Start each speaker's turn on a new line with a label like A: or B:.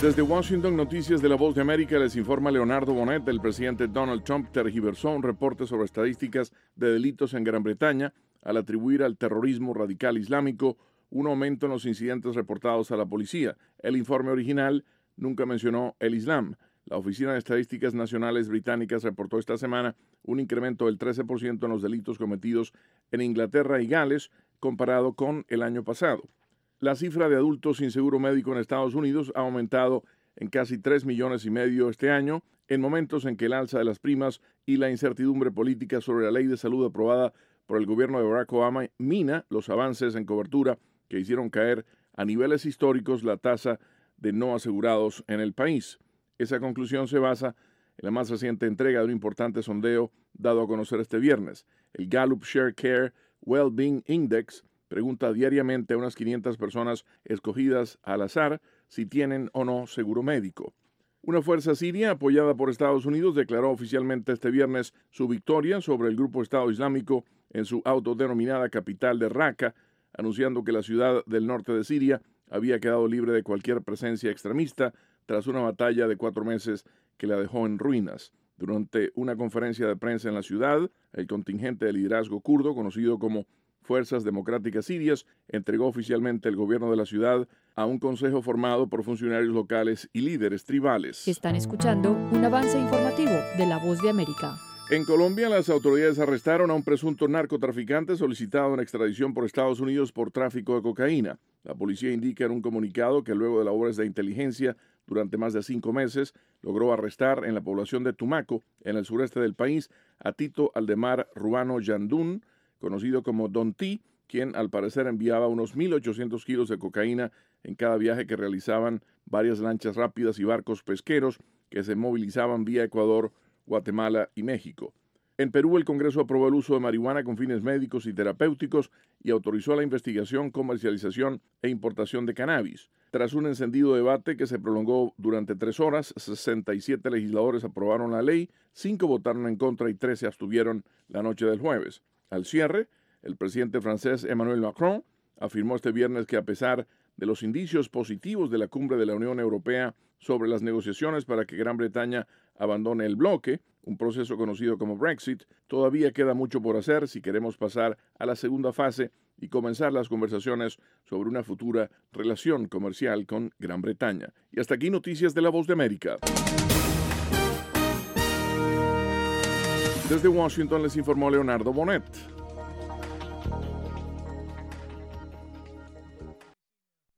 A: Desde Washington, Noticias de la Voz de América, les informa Leonardo Bonet. El presidente Donald Trump tergiversó un reporte sobre estadísticas de delitos en Gran Bretaña al atribuir al terrorismo radical islámico un aumento en los incidentes reportados a la policía. El informe original nunca mencionó el Islam. La Oficina de Estadísticas Nacionales Británicas reportó esta semana un incremento del 13% en los delitos cometidos en Inglaterra y Gales comparado con el año pasado. La cifra de adultos sin seguro médico en Estados Unidos ha aumentado en casi 3,5 millones este año, en momentos en que el alza de las primas y la incertidumbre política sobre la ley de salud aprobada por el gobierno de Barack Obama mina los avances en cobertura que hicieron caer a niveles históricos la tasa de no asegurados en el país. Esa conclusión se basa en la más reciente entrega de un importante sondeo dado a conocer este viernes. El Gallup Share Care Wellbeing Index pregunta diariamente a unas 500 personas escogidas al azar si tienen o no seguro médico. Una fuerza siria apoyada por Estados Unidos declaró oficialmente este viernes su victoria sobre el grupo Estado Islámico en su autodenominada capital de Raqqa, anunciando que la ciudad del norte de Siria había quedado libre de cualquier presencia extremista tras una batalla de 4 meses que la dejó en ruinas. Durante una conferencia de prensa en la ciudad, el contingente de liderazgo kurdo, conocido como Fuerzas Democráticas Sirias, entregó oficialmente el gobierno de la ciudad a un consejo formado por funcionarios locales y líderes tribales.
B: Están escuchando un avance informativo de La Voz de América.
A: En Colombia, las autoridades arrestaron a un presunto narcotraficante solicitado en extradición por Estados Unidos por tráfico de cocaína. La policía indica en un comunicado que luego de labores de inteligencia durante más de 5 meses, logró arrestar en la población de Tumaco, en el sureste del país, a Tito Aldemar Ruano Yandún, conocido como Don T, quien al parecer enviaba unos 1.800 kilos de cocaína en cada viaje que realizaban varias lanchas rápidas y barcos pesqueros que se movilizaban vía Ecuador, Guatemala y México. En Perú, el Congreso aprobó el uso de marihuana con fines médicos y terapéuticos y autorizó la investigación, comercialización e importación de cannabis. Tras un encendido debate que se prolongó durante 3 horas, 67 legisladores aprobaron la ley, 5 votaron en contra y 3 se abstuvieron la noche del jueves. Al cierre, el presidente francés Emmanuel Macron afirmó este viernes que a pesar de los indicios positivos de la cumbre de la Unión Europea sobre las negociaciones para que Gran Bretaña abandone el bloque, un proceso conocido como Brexit, todavía queda mucho por hacer si queremos pasar a la segunda fase y comenzar las conversaciones sobre una futura relación comercial con Gran Bretaña. Y hasta aquí Noticias de la Voz de América. Desde Washington les informó Leonardo Bonet.